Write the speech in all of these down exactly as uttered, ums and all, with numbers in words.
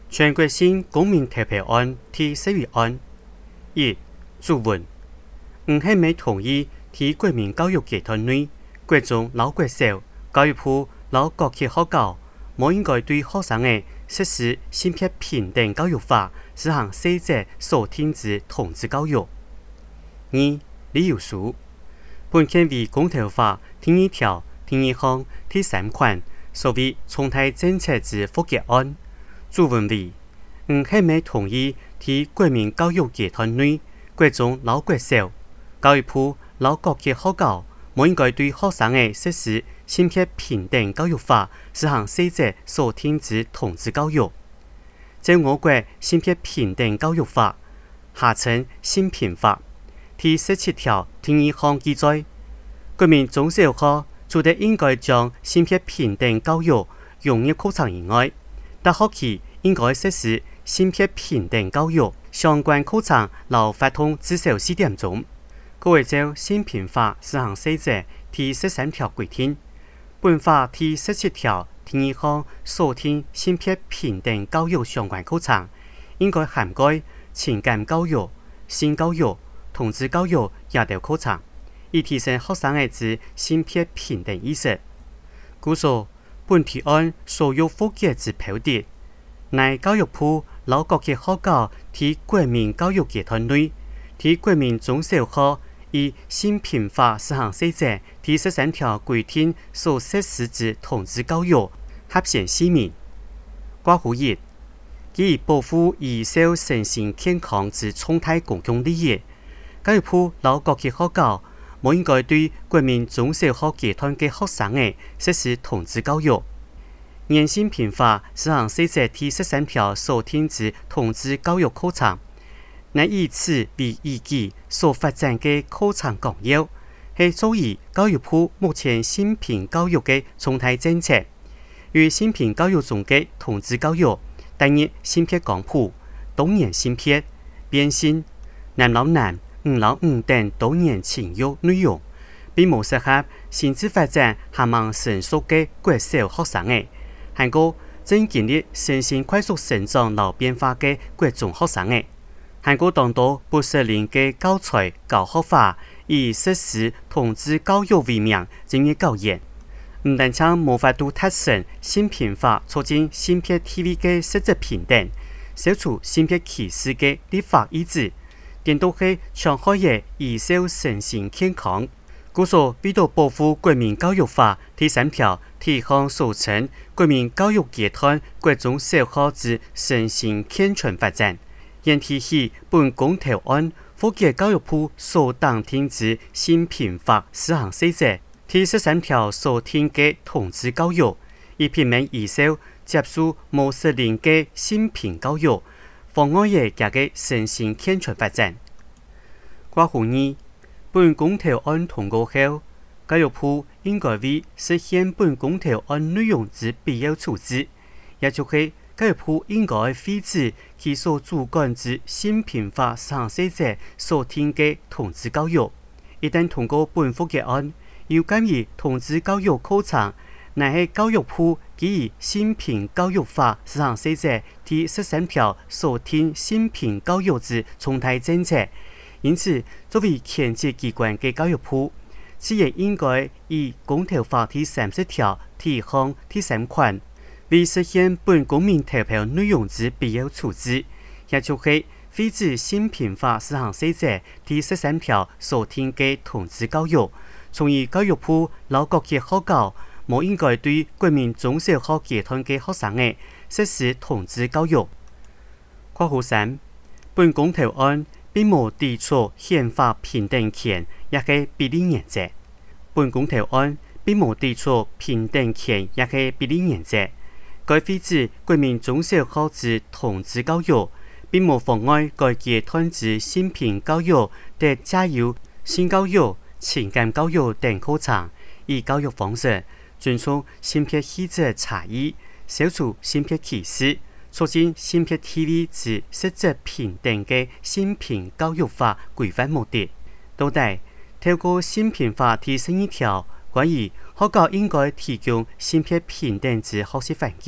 全国性公民投票案第四月案一主文，唔系未同意提国民教育集团内国中老国小教育部老各级学校冇应该对学生嘅实施性别平等教育法实行四者所停止同志教育。二理由书，本件为公投法第二条第二项第三款所谓重大政策之复决案。主文为，唔系未同意提国民教育集团内国中老国小教育部老各级学校冇应该对学生嘅实施性别平等教育法实行四者所停止同志教育。在我国性别平等教育法下称性平法第十七条第二项记载，国民中小学除了应该将性别平等教育融入课程以外，大学期应该实施性别平等教育相关课程留发通至少四点钟。各位照性平法施行四者第十三条规定，本法第十七条第二项所听性别平等教育相关课程，应该涵盖情感教育、性教育、同志教育也条课程，以提升学生的之性别平等意识。故说本提案所有复决之标的，乃教育部老各级学校提国民教育集团内提国民中小学以性平法施行四者第十三条规定所实施之同志教育合宪市民。括弧一，基于保护儿少身心健康之重大公共利益，教育部老各级学校冇应该对国民中小学集团嘅学生嘅实施同志教育。原性平法施行四者第十三条所停止同志教育课程，乃以此为依据所发展嘅课程纲要，係作為教育部目前性平教育嘅重大政策。與性平教育中嘅同志教育，第一性別光譜、多元性別、變性、男老男、女老女等多元情育內容，並冇適合心智發展下望成熟嘅國小學生嘅，還個正經歷身心快速成長和變化嘅國中學生嘅，還個當到不適齡嘅教材教學法，以實施同志教育為名進行教研。唔但將無法度達成性平法促進性別地位嘅實質平等，消除性別歧視嘅立法意志，顛倒係傷害嘅兒少身心健康。故所為咗保護國民教育法第三條第一項所稱國民教育集團國中小學之身心健全發展，現提起本公投案復決教育部所當停止性平法施行四者第十三條所聽嘅同志教育，以避免兒少接受無適齡嘅性平教育，妨礙嘢家嘅身心健全發展。括弧二，本公投案通過後，教育部應該為實現本公投案內容之必要處置，也就係教育部應該廢止其所主管之性平法施行四者所聽嘅同志教育。一旦通過本復決案，要鑒於同志教育課程乃係教育部基於性平教育法施行四者第十三條所聽性平教育之重大政策，因此作為權責機關嘅教育部，此亦應該以公投法第三十條第一項第三款為實現本公民投票內容之必要處置，也就係廢止性平法施行四者第十三條所聽嘅同志教育，從而教育部老各級學校冇應該對國民中小學集團嘅學生嘅實施同志教育。括弧三，本公投案並冇抵觸憲法平等權，也係比例原則。本公投案並冇抵觸平等權，也係比例原則。該廢止國民中小學之同志教育，並冇妨礙該集團之性平教育的加入性教育、情感教育等課程，以教育方式尊重性別氣質差異，消除性別歧視，促進性別地位之實質平等嘅性平教育法規範目的。到底透過性平法第十二條關於學校應該提供性別平等之學習環境，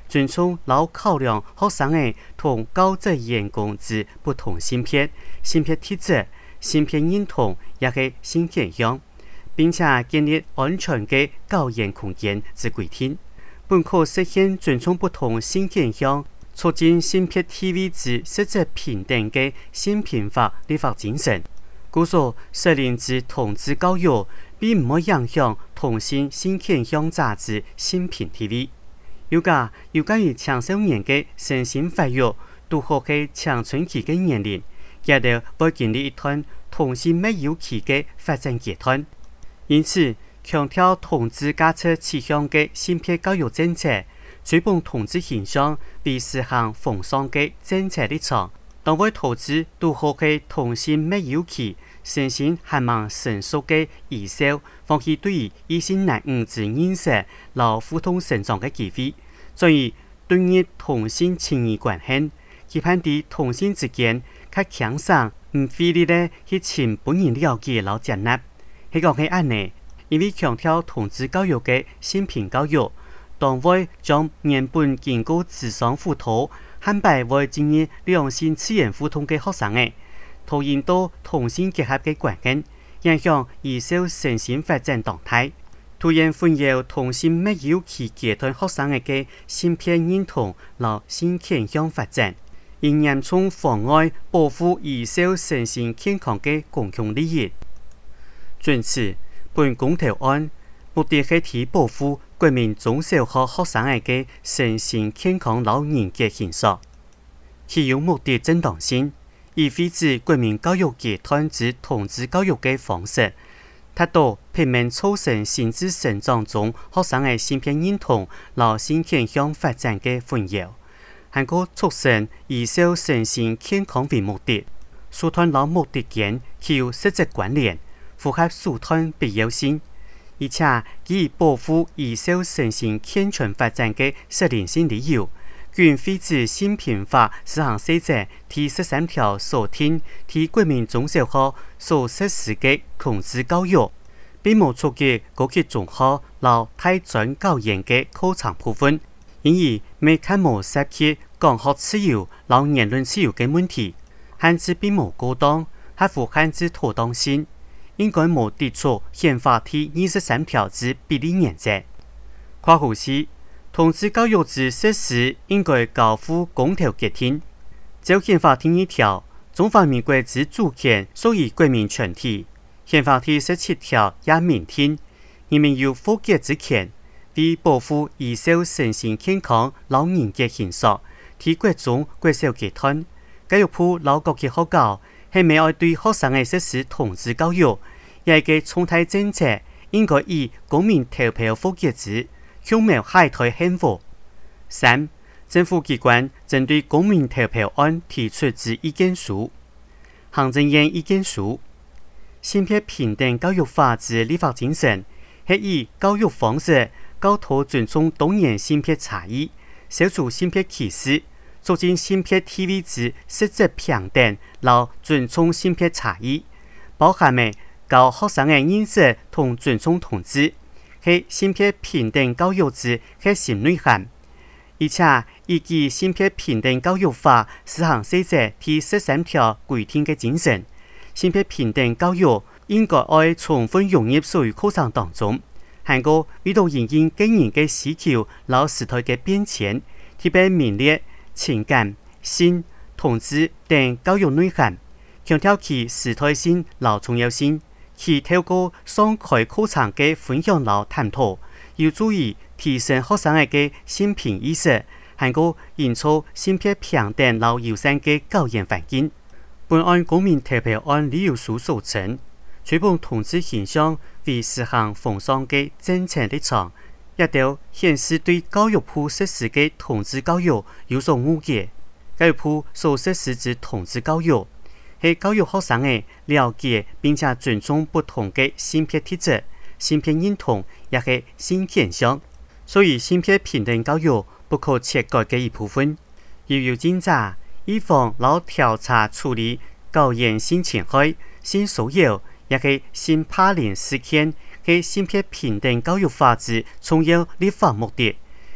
尊重老考量學生嘅同教職員工之不同性別、性別特質、性別認同也係性傾向，並且建立安全嘅教研空間之規定，本可實現尊重不同性傾向、促進性別地位之實質平等嘅性平法立法精神。故所設立之同志教育，並唔會影響同性性傾向者之性平地位。有家有關於青少年嘅身心發育，都好喺青春期嘅年齡，也都會經歷一段同性沒有期嘅發展階段。因此，強調同志價值趨向嘅性別教育政策，追捧同志形象為實行奉上嘅政策立場。當為投資都好喺同性沒有期、身心還蠻成熟嘅異性，放棄對於異性男女之認識，留互動成長嘅機會，所以對於同性情誼關係，期盼啲同性之間較強盛，唔費力咧去尋本人了解老接納。係講係安尼，因為強調同志教育嘅性平教育，當會將原本經過諮商輔導，漢白會進入兩性自然互動嘅學生嘅，投引到同性結合嘅關係，影響兒少身心發展動態，突然混淆同性沒有期階段學生嘅性別認同和性傾向發展，因嚴重妨礙保護兒少身心健康嘅公共利益。因此，本公投案目的係提保護國民中小學學生嘅身心健康老人嘅形象，其有目的正當性，以廢止國民教育階段之同志教育嘅方式，達到平民促成心智成長中學生嘅性別認同、老性傾向發展嘅混淆，還可促成以少身心健康為目的，疏斷老目的間具有實質關聯，符合疏斷必要性。而且基於保護兒少身心健全發展嘅實踐性理由，原廢止性平法施行細則第十三條所訂替國民中小學所實施嘅同志教育，並無觸及高級中學和大專教研嘅課程部分，因而未看無涉及講學自由、和言論自由嘅問題，限制並無過當，合乎限制妥當性。應該無抵觸憲法第二十三條之比例原則。括弧是同志教育之實施應該交付公投決定。照憲法第一條，中華民國之主權屬於國民全體。憲法第十七條也明定，人民有否決之權，為保護兒少身心健康老人嘅形象，提國中國小階段，教育部老國嘅學校。係未愛對學生嘅實施同志教育，也嘅重大政策應該以公民投票否決制，向沒海台憲法。三、政府機關針對公民投票案提出之意見書。行政院意見書，性別平等教育法之立法精神，係以教育方式教導尊重多元性別差異，消除性別歧視。促進性別地位之實質平等，和尊重性別差異，包含嘅教學生嘅認識同尊重同志，係性別平等教育之核心內涵。而且依據性別平等教育法施行細則第十三條規定嘅精神，性別平等教育應該愛充分融入所有課程當中，還個遇到人應個人嘅需求，和時代嘅變遷，特別明列情感、性、同志等教育內涵，強調其時代性和重要性。其透過上開課程嘅分享和探討，有助於提升學生嘅性平意識，還個營造性別平等和友善嘅教研環境。本案公民投票案理由書所稱，追捧同志形象為實行奉上嘅政策立場，也都顯示對教育部實施嘅同志教育有所誤解。教育部所實施之同志教育，係教育學生嘅了解並且尊重不同嘅性別特質、性別認同，也係性傾向。所以性別平等教育不可切割嘅一部分。又有檢查、預防、老調查處理教研性侵害、性騷擾，也係性霸凌事件。係性別平等教育法之重要立法目的，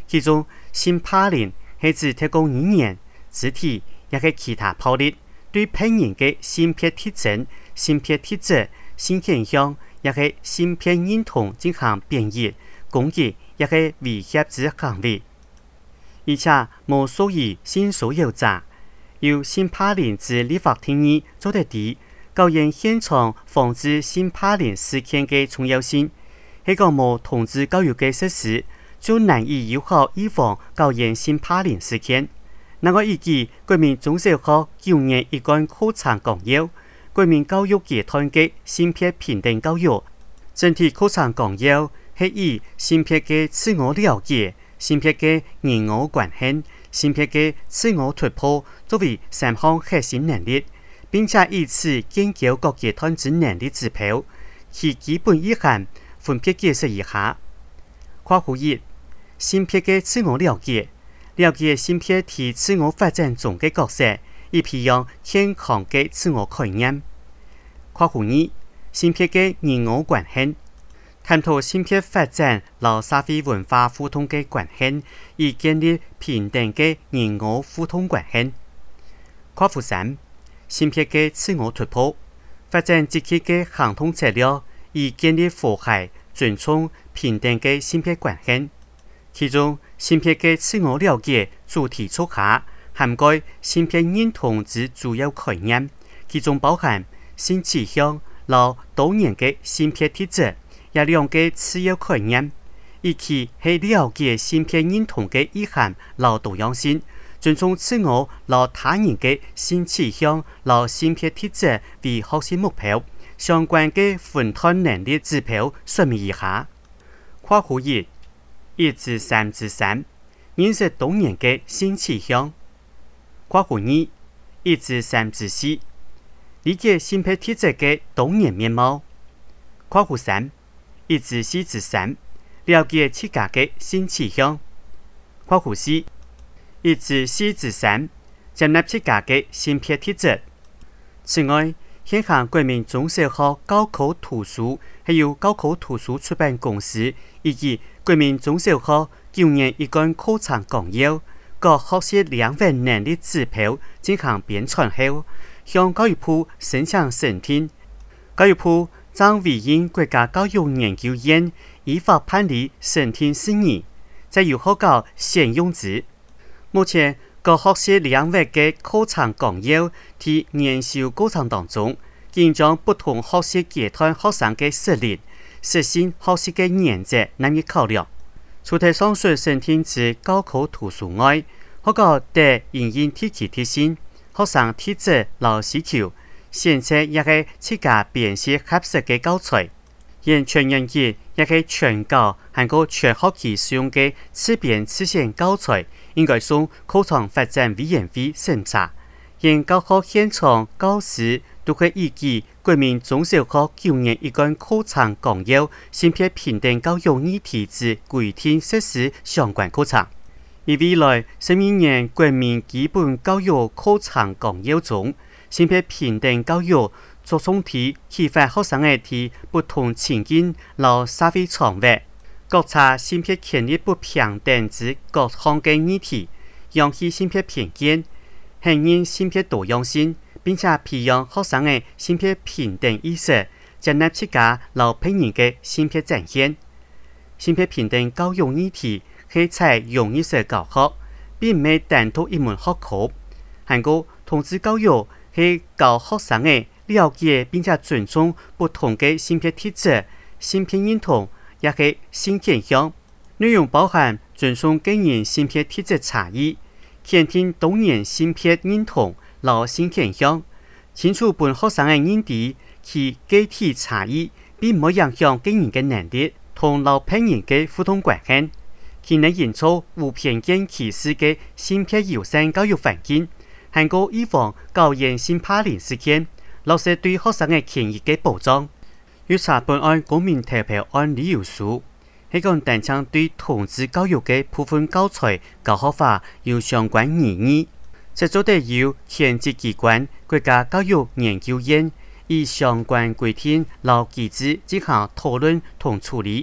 其中性霸凌係指提供語言、肢體也係其他暴力，對病人嘅性別特徵、性別特質、性傾向也係性別認同進行貶義、攻擊也係威脅之行為，而且無屬於性騷擾者。由性霸凌之立法定義做得啲，教研現場防治性霸凌事件嘅重要性。係個無同志教育嘅設施，就難以有效預防教研性霸凌事件。那個依據國民中小學九年一貫課程綱要、國民教育集團嘅性別平等教育整體課程綱要係以性別嘅自我了解、性別嘅人我關係、性別嘅自我突破作為三項核心能力，並且以此研究各集團之能力指標，其基本意涵分別解釋一下。括弧一，性別嘅自我了解，了解性別喺自我發展中嘅角色，以培養健康嘅自我概念。括弧二，性別嘅人我關係，探討性別發展和社會文化互動嘅關係，以建立平等嘅人我互動關係。括弧三，性別嘅自我突破，發展積極嘅行動策略，以建立和諧、尊重、平等嘅性別關係。其中，性別嘅自我了解主題促下，涵蓋性別認同之主要概念，其中包含性取向、和多元嘅性別特質，也兩個次要概念，以及係了解性別認同嘅意涵和多樣性，尊重自我和他人嘅性取向和性別特質為學習目標。相關嘅分攤能力指標說明一下。括弧一，一至三至三，認識多元嘅性取向。括弧二，一至三至四，理解性別特質嘅多元面貌。括弧三，一至四至三，了解自家嘅性取向。括弧四，一至四至三，接納自家嘅性別特質。此外，現行國民中小學教科圖書，還有教科圖書出版公司，以及國民中小學九年一貫課程綱要，各學習兩位能力指標進行編纂後，向教育部申請審定。教育部將委任國家教育研究院依法辦理審定事宜，再由學校選用之。目前，各學習兩位嘅課程綱要喺研修過程當中，經將不同學習階段學生嘅實力、實行學習嘅原則納入考量。除咗上述審定之教科圖書外，學校得因應地區特性、學生體質和需求，選擇一個自家編寫合適嘅教材，現全年級一個全教含個全學期使用嘅自編自選教材，應該送課程發展委員會審查。現教學現場教師都可以依據國民中小學九年一貫課程綱要性別平等教育議題之規定實施相關課程。而未來十二年國民基本教育課程綱要中，性別平等教育着重提啟發學生嘅提不同情境和社會場域，覺察性別權利不平等之各項嘅議題，揚棄性別偏見，承認性別多樣性，並且培養學生嘅性別平等意識，接納自家和別人嘅性別展現。性別平等教育議題係採用意識教學，並唔係單獨一門學科。韓國同志教育係教學生嘅了解並且尊重不同嘅性別特質、性別認同，也係性傾向。內容包含尊重個人性別特質差異，肯定多元性別認同和性傾向，清楚本學生嘅認知其個體差異，並唔影響個人嘅能力同老朋友嘅互動關係。其能營造無偏見歧視嘅性別友善教育環境，韓國預防教研性霸凌事件，落實對學生嘅權益嘅保障。要查本案公民投票案理由書，係講單槍對同志教育嘅部分教材教學法有相關異議，這就得由憲制機關國家教育研究院以相關規定和機制進行討論同處理。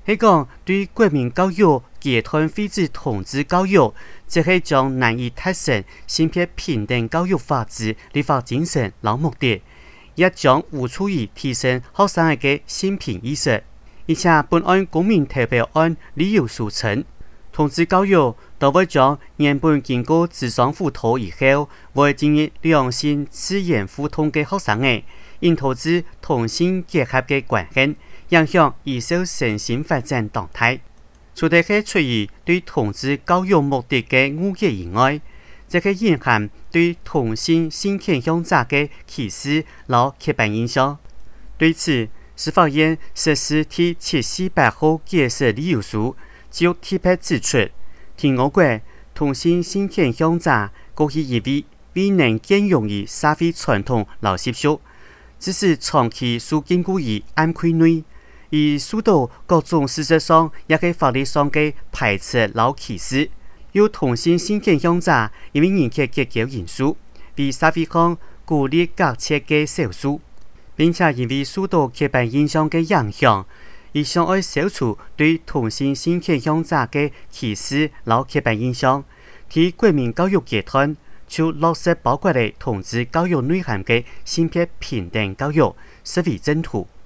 係講對國民教育集團廢止同志教育，即係將難以達成性別平等教育法治立法精神和目的，也將無助於提升學生嘅性平意識。而且本案公民投票案理由書稱，同志教育都會將原本經過諮商輔導以後，會進入兩性自然互通嘅學生嘅，引導致同性結合嘅關係，影響兒少身心發展動態。除咗係出於對同志教育目的嘅誤解以外，這個隱含對同性性傾向者嘅歧視和刻板印象。對此，司法院實施第七四八號解釋理由書就特別指出，天我國同性性傾向者過去因為未能兼容於社會傳統和習俗，只是長期受禁錮於暗區內，而受到各種事實上也係法律上嘅排斥和歧視。有同性性傾向者因為人口結構因素，為社會上孤立隔切嘅少數，並且因為受到刻板印象嘅影響，而想要消除對同性性傾向者嘅歧視和刻板印象，替國民教育集團就落實包括了同志教育內涵嘅性別平等教育，視為正途。